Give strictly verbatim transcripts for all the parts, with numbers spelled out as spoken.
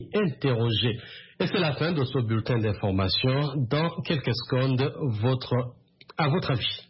interrogé. Et c'est la fin de ce bulletin d'information. Dans quelques secondes, votre, à votre avis.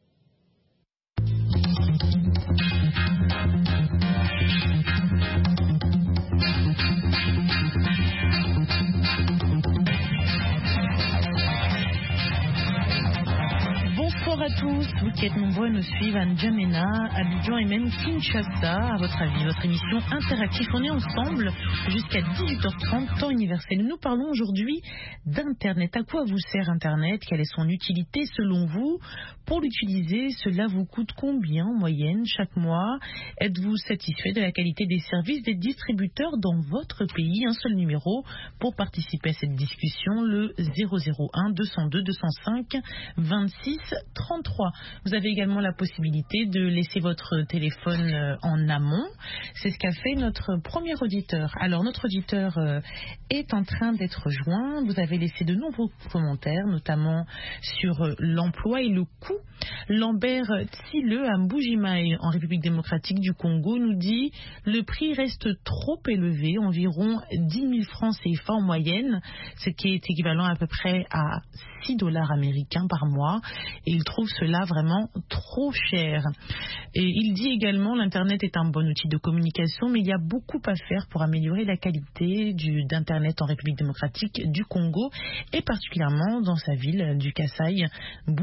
Bonsoir à tous, vous qui êtes nombreux à nous suivre à N'Djamena, Abidjan et même Kinshasa. À votre avis, votre émission interactive, on est ensemble jusqu'à dix-huit heures trente, temps universel. Nous parlons aujourd'hui d'Internet. À quoi vous sert Internet? Quelle est son utilité selon vous? Pour l'utiliser, cela vous coûte combien en moyenne chaque mois? Êtes-vous satisfait de la qualité des services des distributeurs dans votre pays? Un seul numéro pour participer à cette discussion, le zéro zéro un deux zéro deux deux zéro cinq vingt-six trente-trois. Vous avez également la possibilité de laisser votre téléphone en amont. C'est ce qu'a fait notre premier auditeur. Alors, notre auditeur est en train d'être joint. Vous avez laissé de nombreux commentaires, notamment sur l'emploi et le coût. Lambert Tsileux à Mbujimaï, en République démocratique du Congo, nous dit « Le prix reste trop élevé, environ dix mille francs C F A en moyenne, ce qui est équivalent à peu près à six dollars américains par mois. Et il trouve cela vraiment trop cher. » Et il dit également « L'Internet est un bon outil de communication, mais il y a beaucoup à faire pour améliorer la qualité du, d'Internet en République démocratique du Congo, et particulièrement dans sa ville du Kasaï, Mbujimaï. »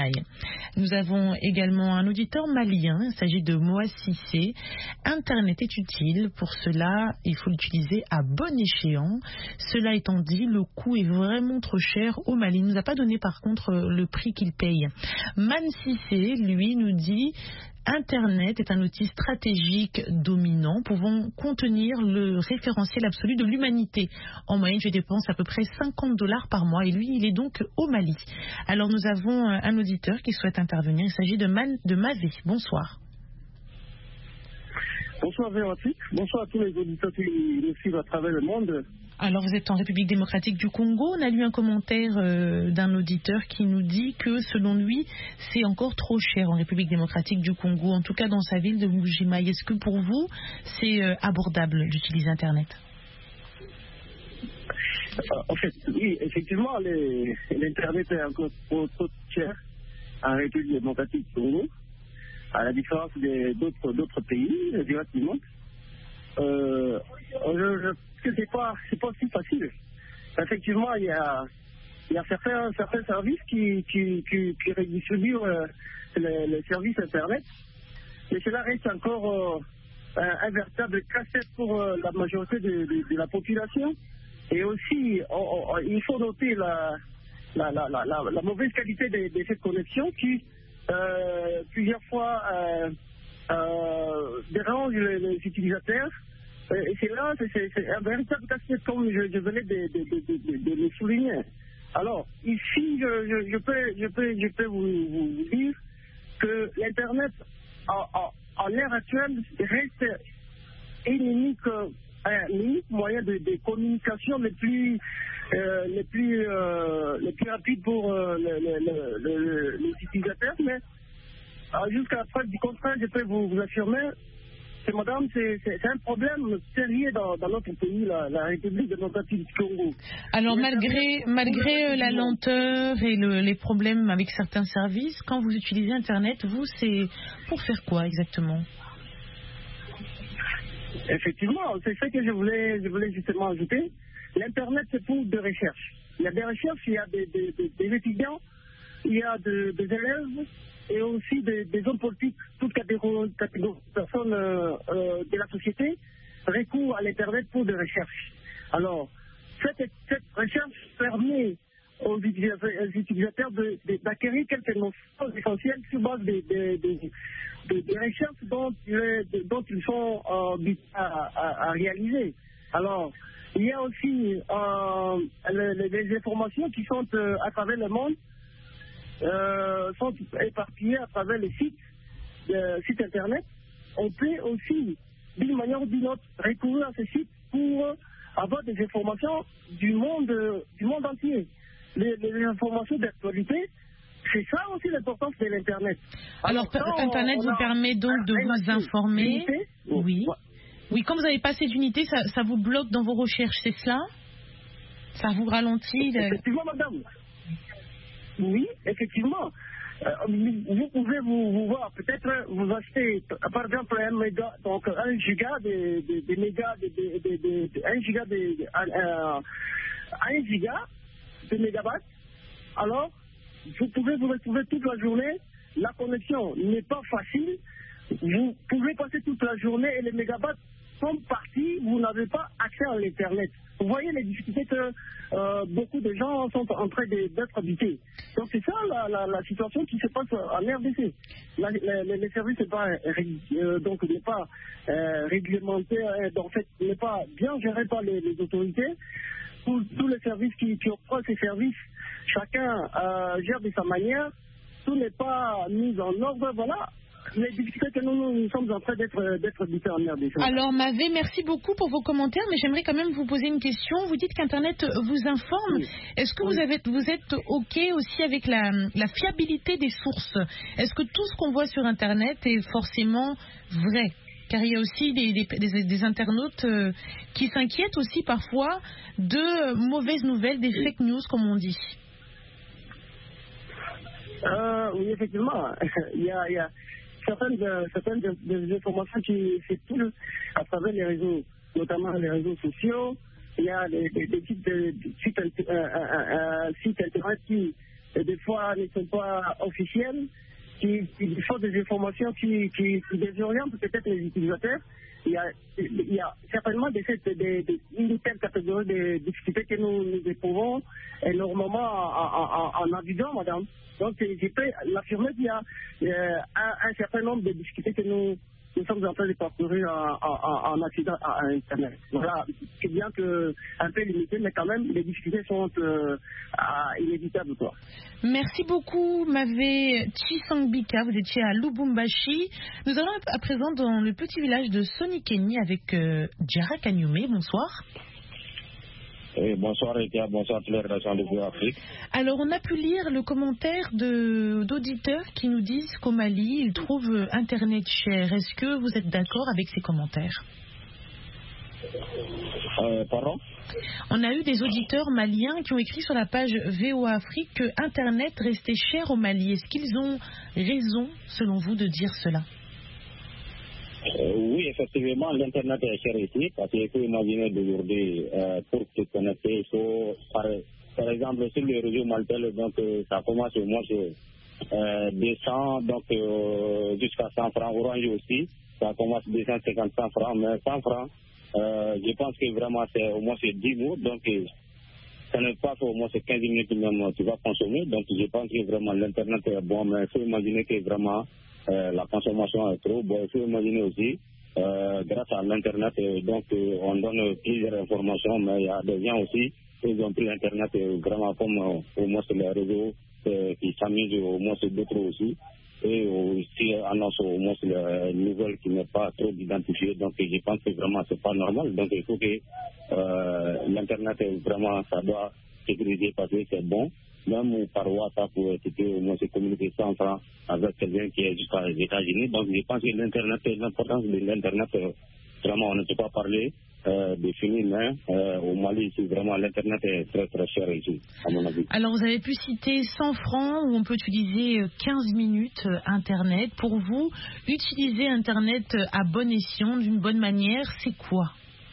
Nous avons également un auditeur malien, il s'agit de Moa Sissé. Internet est utile, pour cela il faut l'utiliser à bon échéant. Cela étant dit, le coût est vraiment trop cher au Mali. Il ne nous a pas donné par contre le prix qu'il paye. Man Sissé, lui, nous dit Internet est un outil stratégique dominant pouvant contenir le référentiel absolu de l'humanité. En moyenne, je dépense à peu près cinquante dollars par mois et lui, il est donc au Mali. Alors nous avons un auditeur qui souhaite intervenir. Il s'agit de, Man, de Mavé. Bonsoir. Bonsoir Véronique. Bonsoir à tous les auditeurs qui nous suivent à travers le monde. Alors vous êtes en République démocratique du Congo. On a lu un commentaire euh, d'un auditeur qui nous dit que selon lui, c'est encore trop cher en République démocratique du Congo, en tout cas dans sa ville de Mbujimaï. Est-ce que pour vous, c'est euh, abordable d'utiliser Internet? euh, En fait, oui, effectivement, les, l'Internet est encore trop, trop cher en République démocratique du Congo, à la différence des, d'autres, d'autres pays, directement. Euh, je, je que c'est pas c'est pas si facile. Effectivement, il y a il y a certains certains services qui qui qui, qui redistribuent euh, les, les services internet, mais cela reste encore euh, un, un véritable casse-tête pour euh, la majorité de, de, de la population. Et aussi, on, on, il faut noter la la la la, la, la mauvaise qualité de, de cette connexion qui euh, plusieurs fois euh, euh, dérange les, les utilisateurs. Et c'est là, c'est, c'est, c'est un véritable casse-tête comme je, je venais de, de, de, de, de le souligner. Alors, ici, je, je, je, peux, je, peux, je peux vous, vous dire que l'Internet, en, en, en l'ère actuelle, reste un unique, un unique moyen de, de communication le plus, euh, le plus, euh, le plus rapide pour euh, le, le, le, le, les utilisateurs. Mais euh, jusqu'à la preuve du contraire, je peux vous, vous affirmer, c'est, madame, c'est, c'est, c'est un problème sérieux dans, dans notre pays, la, la République démocratique du Congo. Alors, malgré, malgré la lenteur et le, les problèmes avec certains services, quand vous utilisez Internet, vous, c'est pour faire quoi exactement? Effectivement, c'est ce que je voulais, je voulais justement ajouter. L'Internet, c'est pour des recherches. Il y a des recherches, il y a des, des, des, des étudiants, il y a de, des élèves, et aussi des, des hommes politiques, toutes catégories, catégories de personnes euh, euh, de la société recourent à l'Internet pour des recherches. Alors, cette, cette recherche permet aux utilisateurs, aux utilisateurs de, de, d'acquérir quelques notions essentielles sur base des de, de, de, de recherches dont, de, dont ils sont euh, à, à, à réaliser. Alors, il y a aussi euh, les, les informations qui sont euh, à travers le monde, Euh, sont éparpillés à travers les sites, euh, sites internet. On peut aussi, d'une manière ou d'une autre, recourir à ces sites pour avoir des informations du monde, du monde entier. Les, les informations d'actualité, c'est ça aussi l'importance de l'Internet. Alors, Alors Internet vous permet donc de vous informer. Limité, oui. Oui, quand vous n'avez pas assez d'unités, ça, ça vous bloque dans vos recherches, c'est cela? Ça vous ralentit le... Effectivement, madame. Oui, effectivement. Euh, vous pouvez vous, vous voir, peut-être vous achetez par exemple un méga, donc un giga de, de, de méga, de, de, de, de, de, un giga de, de euh, un giga de mégabytes. Alors, vous pouvez vous retrouver toute la journée. La connexion n'est pas facile. Vous pouvez passer toute la journée et les mégabytes sont partis. Vous n'avez pas accès à l'internet. Vous voyez les difficultés que euh, beaucoup de gens sont en train d'être habités. Donc c'est ça la, la, la situation qui se passe en R D C. La, la, les services n'est pas, euh, donc n'est pas euh, réglementé, euh, en fait n'est pas bien géré par les, les autorités. Tous, tous les services qui, qui offrent ces services, chacun euh, gère de sa manière. Tout n'est pas mis en ordre. Voilà. Les difficultés que nous, nous sommes en train d'être d'être habités en R D C. Alors Mavé, merci beaucoup pour vos commentaires, mais j'aimerais quand même vous poser une question. Vous dites qu'Internet vous informe. Oui. Est-ce que oui. vous, avez, vous êtes OK aussi avec la, la fiabilité des sources? Est-ce que tout ce qu'on voit sur Internet est forcément vrai? Car il y a aussi des, des, des, des internautes euh, qui s'inquiètent aussi parfois de mauvaises nouvelles, des fake news comme on dit. Euh, oui, effectivement. il y a... Il y a... Certaines, de, certaines de, des informations qui circulent à travers les réseaux, notamment les réseaux sociaux. Il y a des, des, des types de, de sites, euh, euh, euh, sites internet qui, euh, des fois, ne sont pas officiels, qui, qui font des informations qui, qui, qui désorientent peut-être les utilisateurs. Il y a, il y a certainement des, des, des, une telle catégorie de difficultés que nous, nous éprouvons énormément en, en, en naviguant, madame. Donc, je peux l'affirmer qu'il y a euh, un, un certain nombre de difficultés que nous, nous sommes en train de parcourir en, en, en accédant à, à Internet. Voilà, c'est bien que un peu limité, mais quand même, les difficultés sont euh, inévitables, quoi. Merci beaucoup, Mavé Chisangbika. Vous étiez à Lubumbashi. Nous allons à présent dans le petit village de Sonikeni avec euh, Djara Kanyume. Bonsoir. Et bonsoir Etia, bonsoir tous les rédactions de Afrique. Alors on a pu lire le commentaire de, d'auditeurs qui nous disent qu'au Mali ils trouvent Internet cher. Est-ce que vous êtes d'accord avec ces commentaires? euh, Pardon? On a eu des auditeurs maliens qui ont écrit sur la page V O A Afrique que Internet restait cher au Mali. Est-ce qu'ils ont raison selon vous de dire cela? Euh, oui, effectivement, l'Internet est cher ici, parce qu'il faut imaginer d'aujourd'hui, euh, pour se connecter, il faut, par, par exemple, sur le réseau Maltel, donc euh, ça commence au moins sur euh, deux cents, donc euh, jusqu'à cent francs. Orange aussi, ça commence deux cent cinquante, cent francs, mais cent francs, euh, je pense que vraiment c'est au moins c'est dix mots, donc euh, ça n'est pas au moins c'est quinze minutes même tu vas consommer, donc je pense que vraiment l'Internet est bon, mais il faut imaginer que vraiment Euh, la consommation est trop. Bon, il faut imaginer aussi, euh, grâce à l'Internet, euh, donc euh, on donne plusieurs informations, mais il y a des gens aussi, ils ont pris l'Internet euh, vraiment comme euh, au moins sur les réseaux euh, qui s'amusent, au moins sur d'autres aussi, et aussi annoncent au moins sur les nouvelles qui n'est pas trop identifiées. Donc je pense que vraiment c'est pas normal. Donc il faut que euh, l'Internet vraiment ça doit sécuriser parce que c'est bon. Même par WhatsApp, tu peux au moins se communiquer cent francs avec quelqu'un qui est jusqu'à les États-Unis. Donc, je pense que l'Internet, l'importance de l'Internet, vraiment, on ne peut pas parler euh, de fini, mais euh, au Mali, ici, vraiment, l'Internet est très, très cher ici, à mon avis. Alors, vous avez pu citer cent francs où on peut utiliser quinze minutes Internet. Pour vous, utiliser Internet à bon escient, d'une bonne manière, c'est quoi?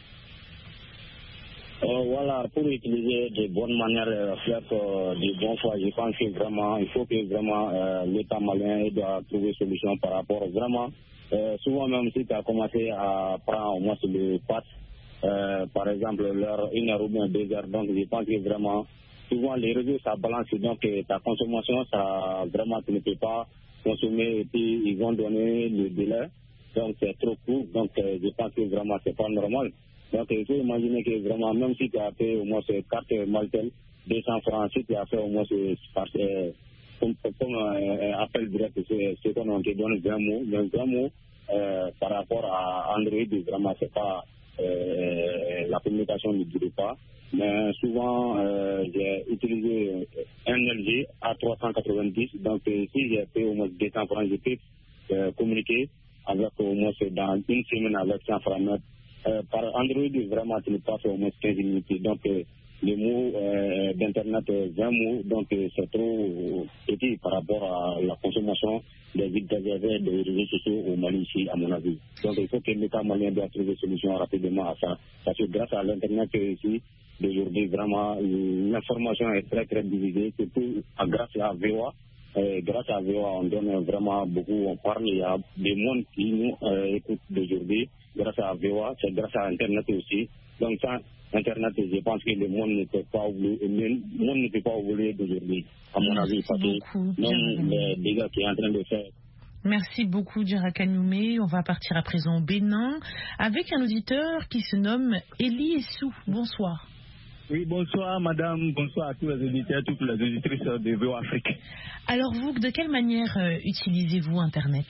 Euh, voilà, pour utiliser de bonnes manières, euh, faire euh, de bons choix, je pense que vraiment, il faut que vraiment euh, l'État malien doit trouver solution par rapport vraiment. Euh, souvent même si tu as commencé à prendre au moins le pass, euh, par exemple, l'heure, une heure ou bien deux heures, donc je pense que vraiment, souvent les réseaux ça balance, donc ta consommation, ça vraiment tu ne peux pas consommer et puis ils vont donner le délai, donc c'est trop court, donc euh, je pense que vraiment c'est pas normal. Donc, il faut imaginer que vraiment, même si tu as fait au moins ces cartes Maltel, deux cents francs, si tu as fait au moins ce euh, comme, comme euh, appel direct, c'est ce qu'on te donne vingt mots. Mais vingt mots euh, par rapport à Android, vraiment, c'est pas euh, la communication ne dure pas. Mais souvent, euh, j'ai utilisé un L G A trois cent quatre-vingt-dix. Donc, euh, si j'ai fait au moins deux cents francs, je peux euh, communiquer avec au moins dans une semaine avec cent francs. euh, par Android, vraiment, tu ne passes au moins quinze minutes. Donc, euh, le mot euh, d'Internet, vingt mots, donc euh, c'est trop petit par rapport à la consommation des internet, des réseaux sociaux au Mali ici, à mon avis. Donc, il faut que l'État malien doit trouver des solutions rapidement à ça. Parce que grâce à l'Internet ici, d'aujourd'hui, vraiment, l'information est très, très divisée, surtout grâce à V O A. Euh, grâce à V O A, on donne vraiment beaucoup, on parle, il y a des mondes qui nous euh, écoutent d'aujourd'hui. Grâce à V O A, c'est grâce à Internet aussi. Donc, ça, Internet, je pense que le monde ne peut pas oublier, le monde ne peut pas oublier d'aujourd'hui, à mon Merci avis, parce beaucoup, que même les dégâts qu'il est en train de faire. Merci beaucoup, Djara Kanyoumé. On va partir à présent au Bénin avec un auditeur qui se nomme Eli Essou. Bonsoir. Oui, bonsoir madame, bonsoir à tous les auditeurs, toutes les auditrices de V O Afrique. Alors vous, de quelle manière euh, utilisez-vous Internet?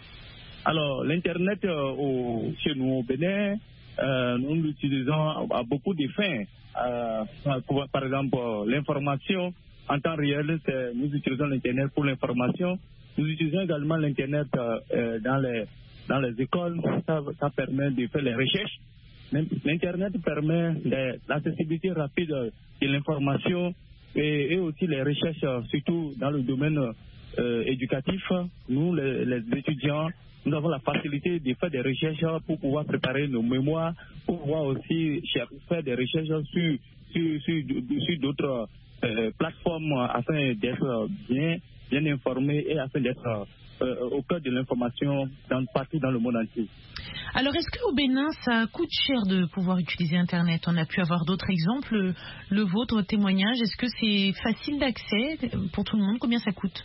Alors, l'Internet euh, au, chez nous au Bénin, euh, nous l'utilisons à beaucoup de fins. Euh, par exemple, l'information en temps réel, nous utilisons l'Internet pour l'information. Nous utilisons également l'Internet euh, dans, les, dans les écoles, ça, ça permet de faire les recherches. L'Internet permet l'accessibilité rapide de l'information et, et aussi les recherches, surtout dans le domaine euh, éducatif. Nous, les, les étudiants, nous avons la facilité de faire des recherches pour pouvoir préparer nos mémoires, pour pouvoir aussi faire des recherches sur, sur, sur, sur d'autres euh, plateformes afin d'être bien, bien informés et afin d'être euh, au cœur de l'information dans, partout dans le monde entier. Alors, est-ce qu'au Bénin, ça coûte cher de pouvoir utiliser Internet? On a pu avoir d'autres exemples. Le vôtre, votre témoignage, est-ce que c'est facile d'accès pour tout le monde? Combien ça coûte?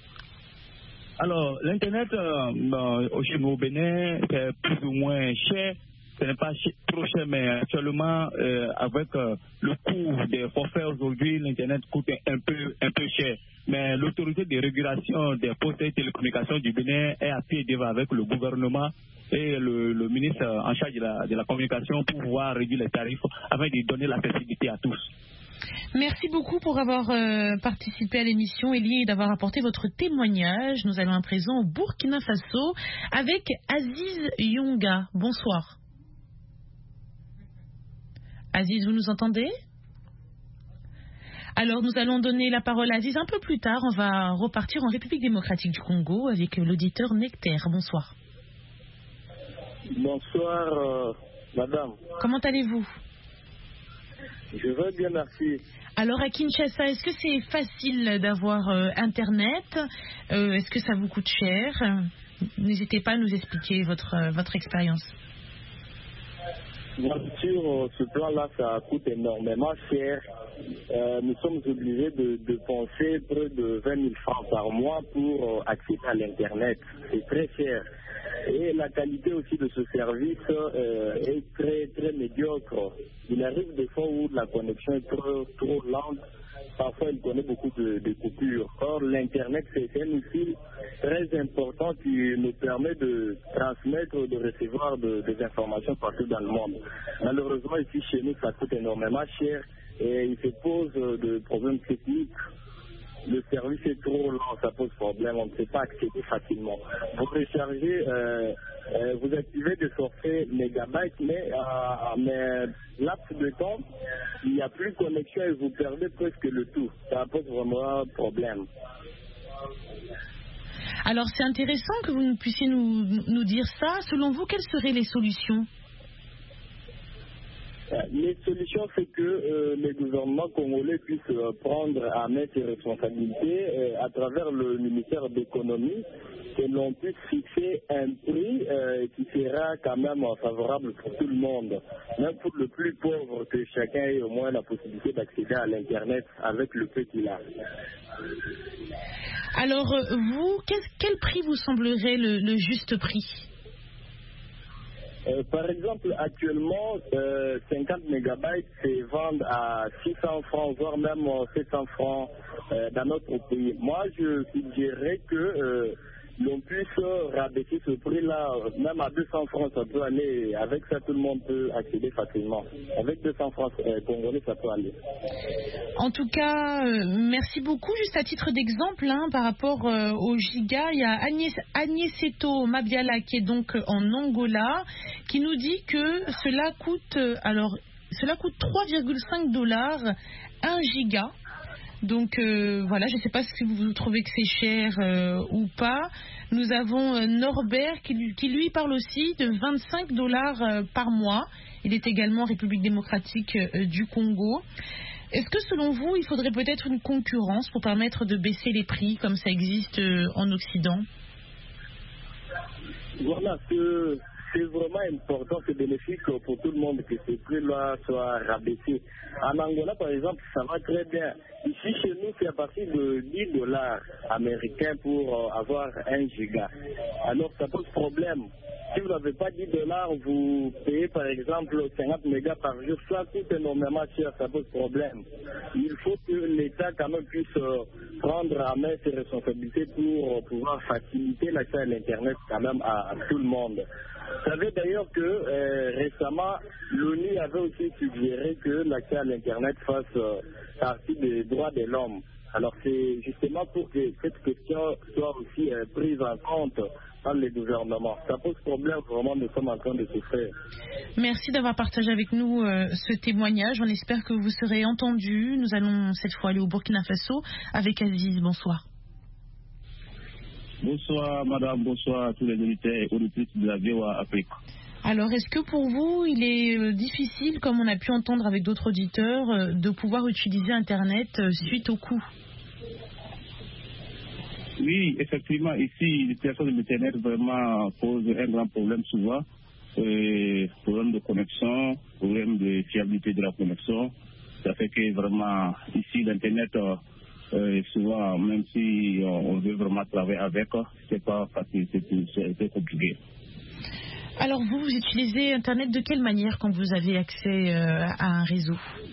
Alors, l'Internet, euh, ben, chez nous au Bénin, c'est plus ou moins cher. Ce n'est pas ch trop cher, mais actuellement, euh, avec euh, le coût des forfaits aujourd'hui, l'Internet coûte un peu, un peu cher. Mais l'autorité de régulation des postes et télécommunications du Bénin est à pied d'œuvre avec le gouvernement et le, le ministre en charge de la, de la communication pour pouvoir réduire les tarifs afin de donner l'accessibilité à tous. Merci beaucoup pour avoir euh, participé à l'émission, Elie, et d'avoir apporté votre témoignage. Nous allons à présent au Burkina Faso avec Aziz Yonga. Bonsoir. Aziz, vous nous entendez? Alors, nous allons donner la parole à Aziz un peu plus tard. On va repartir en République démocratique du Congo avec l'auditeur Nectaire. Bonsoir. Bonsoir, euh, madame. Comment allez-vous? Je vais bien, merci. Alors, à Kinshasa, est-ce que c'est facile d'avoir euh, Internet? euh, Est-ce que ça vous coûte cher? N'hésitez pas à nous expliquer votre, euh, votre expérience. Bien sûr, ce plan-là, ça coûte énormément cher. Euh, nous sommes obligés de, de dépenser près de vingt mille francs par mois pour euh, accéder à l'Internet. C'est très cher. Et la qualité aussi de ce service euh, est très, très médiocre. Il arrive des fois où la connexion est trop, trop lente. Parfois, il connaît beaucoup de, de coupures. Or, l'Internet, c'est un outil très important qui nous permet de transmettre, de recevoir de, des informations partout dans le monde. Malheureusement, ici, chez nous, ça coûte énormément cher et il se pose de problèmes techniques. Le service est trop lent, ça pose problème, on ne peut pas accéder facilement. Vous rechargez, euh, euh, vous activez des forfaits mégabytes, mais à euh, laps de temps, il n'y a plus de connexion et vous perdez presque le tout. Ça pose vraiment problème. Alors, c'est intéressant que vous puissiez nous, nous dire ça. Selon vous, quelles seraient les solutions? Les solutions, c'est que euh, les gouvernements congolais puissent euh, prendre à main ses responsabilités euh, à travers le ministère d'économie, que l'on puisse fixer un prix euh, qui sera quand même favorable pour tout le monde, même pour le plus pauvre, que chacun ait au moins la possibilité d'accéder à l'Internet avec le peu qu'il a. Alors, vous, quel, quel prix vous semblerait le, le juste prix? Euh, par exemple, actuellement, euh, cinquante mégabytes se vendent à six cents francs, voire même sept cents francs euh, dans notre pays. Moi, je suggérerais que euh, l'on puisse rabaisser ce prix-là, même à deux cents francs, ça peut aller. Avec ça, tout le monde peut accéder facilement. Avec deux cents francs euh, congolais, ça peut aller. En tout cas, euh, merci beaucoup. Juste à titre d'exemple, hein, par rapport euh, au giga, il y a Agnès, Agneseto Mabiala qui est donc en Angola, qui nous dit que cela coûte, euh, alors, cela coûte trois virgule cinq dollars un giga. Donc euh, voilà, je ne sais pas si vous trouvez que c'est cher euh, ou pas. Nous avons euh, Norbert qui lui, qui lui parle aussi de vingt-cinq dollars euh, par mois. Il est également en République démocratique euh, du Congo. Est-ce que selon vous, il faudrait peut-être une concurrence pour permettre de baisser les prix comme ça existe euh, en Occident? Voilà, que c'est vraiment important, c'est bénéfique pour tout le monde que ces prix-là soient rabaissés. En Angola, par exemple, ça va très bien. Ici, chez nous, c'est à partir de dix dollars américains pour avoir un giga. Alors, ça pose problème. Si vous n'avez pas dix dollars, vous payez par exemple cinquante mégas par jour. Ça coûte énormément cher, ça pose problème. Il faut que l'État quand même puisse prendre à main ses responsabilités pour pouvoir faciliter l'accès à l'Internet quand même à, à tout le monde. Vous savez d'ailleurs que euh, récemment, l'ONU avait aussi suggéré que l'accès à l'Internet fasse euh, partie des droits de l'homme. Alors c'est justement pour que cette question soit aussi euh, prise en compte par les gouvernements. Ça pose problème, vraiment, nous sommes en train de souffrir. Merci d'avoir partagé avec nous euh, ce témoignage. On espère que vous serez entendus. Nous allons cette fois aller au Burkina Faso avec Aziz. Bonsoir. Bonsoir madame, bonsoir à tous les auditeurs et auditrices de la V O A Afrique. Alors, est-ce que pour vous, il est euh, difficile, comme on a pu entendre avec d'autres auditeurs, euh, de pouvoir utiliser Internet euh, suite au coût? Oui, effectivement, ici, l'utilisation de l'Internet vraiment pose un grand problème souvent. Euh, problème de connexion, problème de fiabilité de la connexion. Ça fait que vraiment, ici, l'Internet, euh, euh, souvent, même si on, on veut vraiment travailler avec, c'est pas facile, c'est, c'est, c'est compliqué. Alors, vous, vous utilisez Internet de quelle manière quand vous avez accès euh, à un réseau?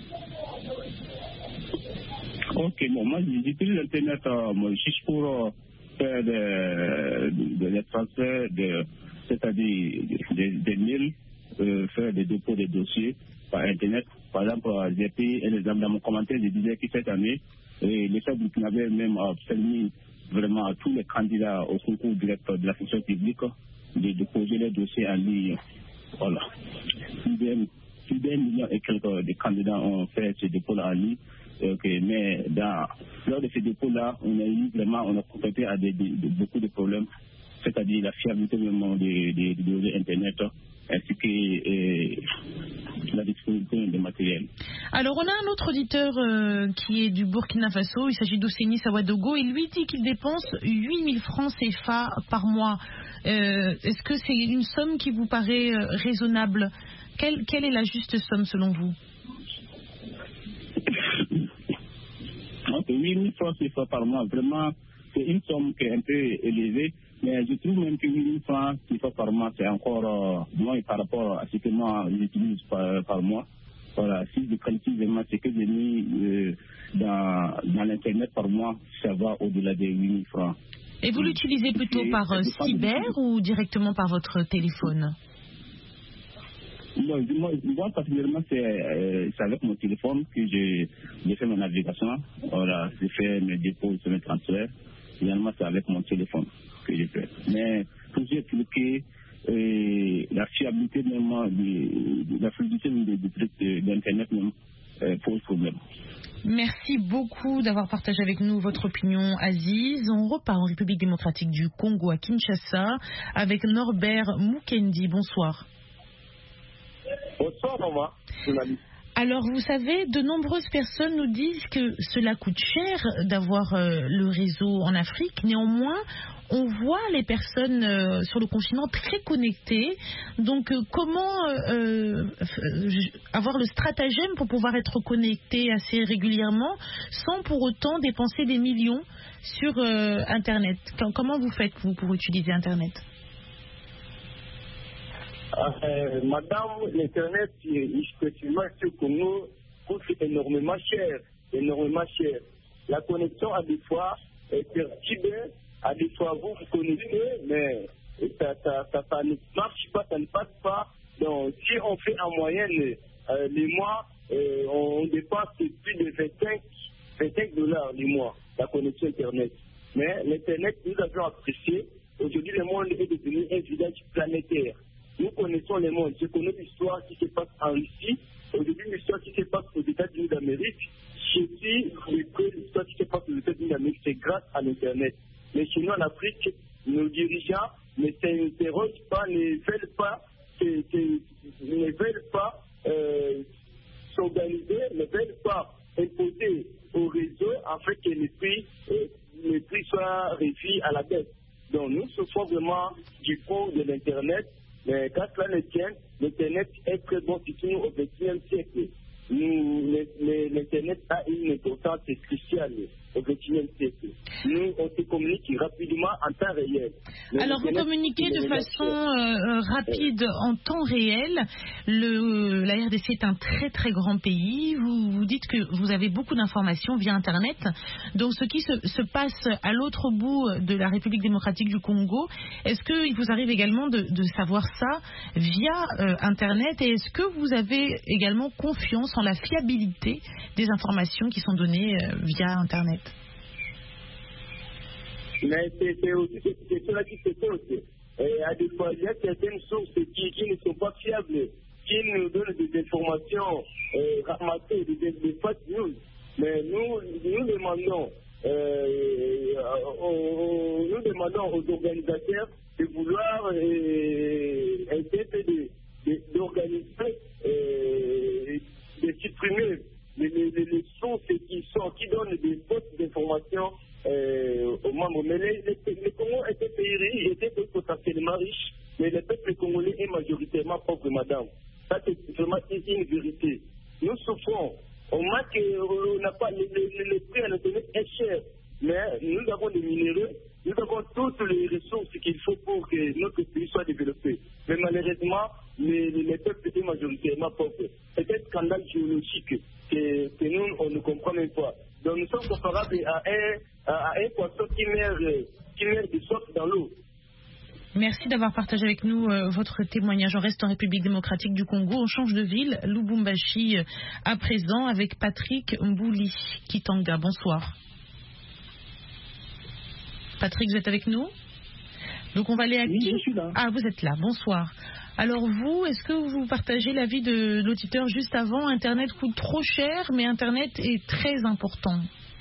Ok, bon, moi j'utilise Internet euh, juste pour euh, faire des, des, des transferts, de, c'est-à-dire des, des mails, euh, faire des dépôts de dossiers par Internet. Par exemple, euh, j'ai pris un exemple dans mon commentaire, je disais que cette année, euh, l'État burkinabé même a permis vraiment à tous les candidats au concours direct de la fonction publique de déposer les dossiers en ligne. Voilà. Plus d'un million et quelques de candidats ont fait ce dépôt-là en ligne. Okay, mais dans, lors de ces dépôts-là, on a eu vraiment, on a confronté à des, des, de, beaucoup de problèmes, c'est-à-dire la fiabilité vraiment des de, de, de Internet ainsi que euh, la disponibilité des matériels. Alors, on a un autre auditeur euh, qui est du Burkina Faso, il s'agit d'Osseni Sawadogo, et lui dit qu'il dépense huit mille francs C F A par mois. Euh, est-ce que c'est une somme qui vous paraît euh, raisonnable? quelle, quelle est la juste somme selon vous? huit mille francs C F A par mois, vraiment, c'est une somme qui est un peu élevée, mais je trouve même que huit mille francs C F A par mois, c'est encore euh, moins par rapport à ce que moi j'utilise par, par mois. Voilà, si je calcule vraiment ce que j'ai mis euh, dans, dans l'Internet par mois, ça va au-delà des huit mille francs. Et vous l'utilisez plutôt et par cyber ou directement par votre téléphone? Moi, moi, moi particulièrement, c'est, euh, c'est avec mon téléphone que je, je fais ma navigation. Voilà, je fais mes dépôts, je fais mes transferts. Finalement, c'est avec mon téléphone que je fais. Mais pour vous expliquer euh, la fiabilité même, de, de la fluidité des de, trucs de, d'Internet même, euh, pose problème. Merci beaucoup d'avoir partagé avec nous votre opinion, Aziz. On repart en République démocratique du Congo à Kinshasa avec Norbert Mukendi. Bonsoir. Bonsoir, maman. Alors, vous savez, de nombreuses personnes nous disent que cela coûte cher d'avoir euh, le réseau en Afrique. Néanmoins, on voit les personnes euh, sur le continent très connectées. Donc, euh, comment euh, euh, avoir le stratagème pour pouvoir être connecté assez régulièrement sans pour autant dépenser des millions sur euh, Internet? Comment vous faites, vous, pour utiliser Internet? Euh, madame, l'Internet, effectivement, sur le Congo, coûte énormément cher, énormément cher. La connexion, à des fois, est perturbée À des fois, vous, vous connaissez, mais ça, ça, ça, ça ne marche pas, ça ne passe pas. Donc, si on fait en moyenne euh, les mois, euh, on dépense plus de vingt-cinq dollars les mois, la connexion Internet. Mais l'Internet, nous avons apprécié. Aujourd'hui, le monde est devenu un village planétaire. Nous connaissons le monde. Je connais l'histoire qui se passe en Russie. Aujourd'hui, l'histoire qui se passe aux États-Unis d'Amérique. Je suis que l'histoire qui se passe aux États-Unis d'Amérique, c'est grâce à l'Internet. Mais chez nous, en Afrique, nos dirigeants ne s'interrogent pas, ne veulent pas, ne veulent pas euh, s'organiser, ne veulent pas imposer au réseau afin que les prix, euh, les prix soient réduits à la baisse. Donc nous souffrons vraiment du coût de l'Internet, mais quand cela ne tient, l'Internet est très bon surtout au vingtième siècle. Nous, l'Internet a une importance cruciale au vingtième siècle. Nous, on se communique rapidement en temps réel. Mais alors, vous communiquez de façon euh, rapide en temps réel. Le, la R D C est un très très grand pays. Vous, vous dites que vous avez beaucoup d'informations via Internet. Donc, ce qui se, se passe à l'autre bout de la République démocratique du Congo, est-ce qu'il vous arrive également de, de savoir ça via euh, Internet? Et est-ce que vous avez également confiance en la fiabilité des informations qui sont données euh, via Internet? Mais c'est aussi c'est cela qui se pose. Et à des fois, il y a certaines sources qui, qui ne sont pas fiables, qui nous donnent des informations euh, ramassées, des, des fake news. Mais nous, nous demandons, euh, aux, nous demandons aux organisateurs de vouloir euh, essayer d'organiser, euh, de supprimer les, les, les sources qui sont, qui donnent des fausses informations euh, aux membres. Mais les, les, les Congos étaient pays riches, étaient potentiellement riches, mais le peuple congolais est majoritairement pauvre, madame. Ça, c'est vraiment une vérité. Nous souffrons. On manque, on n'a pas, le, le, le prix à l'Internet est cher, mais nous avons des minéraux, nous avons toutes les ressources qu'il faut pour que notre pays soit développé. Mais malheureusement, les, les, les peuples sont majoritairement pauvres. C'est un scandale géologique que, que nous, on ne comprend même pas. Donc nous sommes comparables à un, à, à un poisson qui meurt, qui meurt de soif dans l'eau. Merci d'avoir partagé avec nous euh, votre témoignage. On reste en République démocratique du Congo. On change de ville. Lubumbashi euh, à présent avec Patrick Mbouli Kitanga. Bonsoir. Patrick, vous êtes avec nous? Donc on va aller à oui, qui? je suis là. Ah, vous êtes là. Bonsoir. Alors vous, est-ce que vous partagez l'avis de l'auditeur juste avant? Internet coûte trop cher, mais Internet est très important.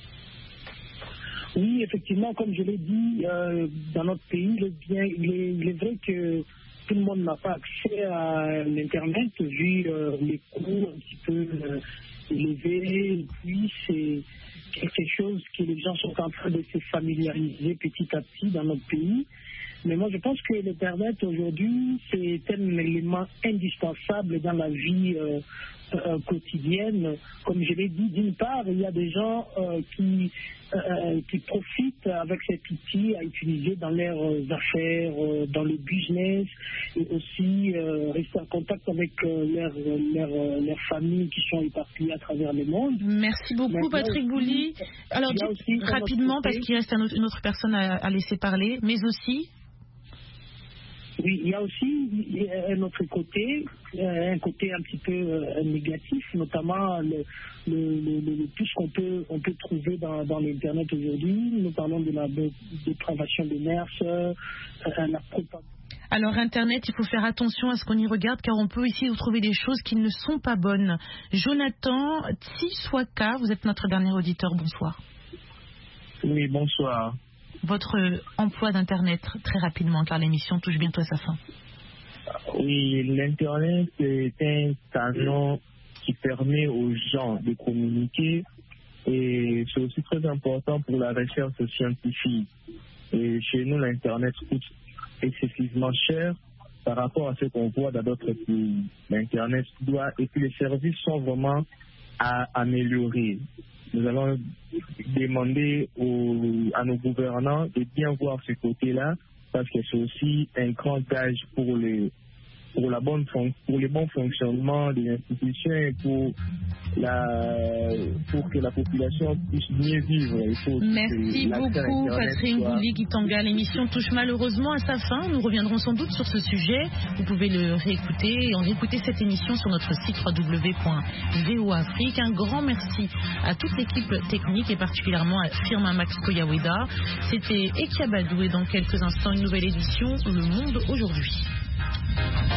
Oui, effectivement, comme je l'ai dit, euh, dans notre pays, le bien, il, est, il est vrai que tout le monde n'a pas accès à l'Internet, vu euh, les coûts un petit peu euh, élevés. Et puis, c'est quelque chose que les gens sont en train de se familiariser petit à petit dans notre pays. Mais moi, je pense que l'Internet, aujourd'hui, c'est un élément indispensable dans la vie euh, euh, quotidienne. Comme je l'ai dit, d'une part, il y a des gens euh, qui, euh, qui profitent avec cet outil à utiliser dans leurs affaires, euh, dans le business, et aussi euh, rester en contact avec euh, leurs leur, leur familles qui sont éparpillées à travers le monde. Merci beaucoup, Maintenant, Patrick Bouli. Alors, dites aussi, rapidement, parce qu'il reste un autre, une autre personne à, à laisser parler, mais aussi... Oui, il y a aussi un autre côté, un côté un petit peu euh, négatif, notamment le, le, le, le, tout ce qu'on peut, on peut trouver dans, dans l'Internet aujourd'hui. Nous parlons de la dépravation des mœurs, euh, la propagande. Alors Internet, il faut faire attention à ce qu'on y regarde, car on peut ici trouver des choses qui ne sont pas bonnes. Jonathan Tsiswaka, vous êtes notre dernier auditeur, bonsoir. Oui, bonsoir. Votre emploi d'Internet, très rapidement, car l'émission touche bientôt à sa fin. Oui, l'Internet est un canal qui permet aux gens de communiquer et c'est aussi très important pour la recherche scientifique. Et chez nous, l'Internet coûte excessivement cher par rapport à ce qu'on voit dans d'autres pays. L'Internet doit, et puis les services sont vraiment à améliorer. Nous allons demander aux, à nos gouvernants de bien voir ce côté-là, parce que c'est aussi un grand gage pour les, pour la bonne, pour les bons fonctionnements des institutions et pour la, pour que la population puisse mieux vivre. Il faut Merci beaucoup, Catherine soit... Gouli-Kitanga. L'émission touche malheureusement à sa fin. Nous reviendrons sans doute sur ce sujet. Vous pouvez le réécouter et en réécouter cette émission sur notre site w w w point v o a afrique. Un grand merci à toute l'équipe technique et particulièrement à Firma Max Koyaweda. C'était Ekia Badou et dans quelques instants une nouvelle édition Le Monde aujourd'hui.